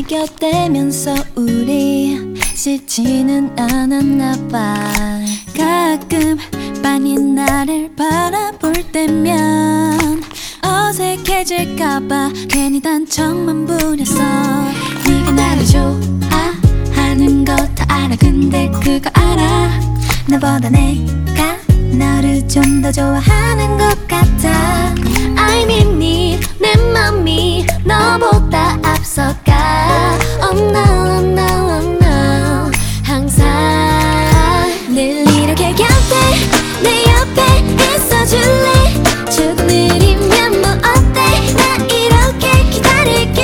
껴대면서 우리 싫지는 않았나 봐. 가끔 빤히 나를 바라볼 때면 어색해질까봐 괜히 단청만 부렸어. 네가 나를 좋아하는 거 다 알아. 근데 그거 알아? 나보다 내가 너를 좀 더 좋아하는 것 같아. I mean 내 맘이 너보다 앞서가. Oh no, oh no, oh no. 항상 늘 이렇게 곁에 내 옆에 있어줄래. 조금 느리면 뭐 어때. 나 이렇게 기다릴게.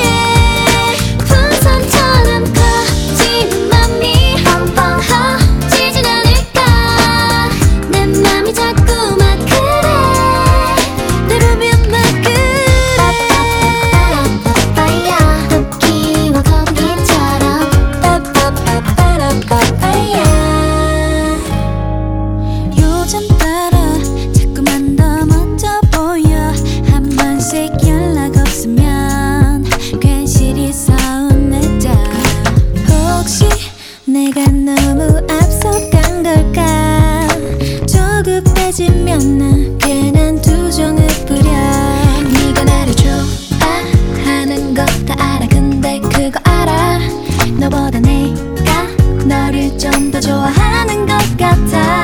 풍선처럼 커지는 맘이 펑펑 터지진 않을까. 내 맘이 자꾸만 그래. 내 보면 막 그래. 빠빠빠빠빠야 토끼와 거북이처럼. 빠빠빠빠빠야. 요즘 따라 자꾸만 더 멋져 보여. 한 번씩 연락 없으면 괜시리 서운해져. 혹시 내가 너무 앞서간 걸까. 조급해지면 난 괜한 투정을 부려. 네가 나를 좋아하는 거 다 알아. 근데 그거 알아? 너보다 내가 너를 좀 더 좋아하는 것 같아.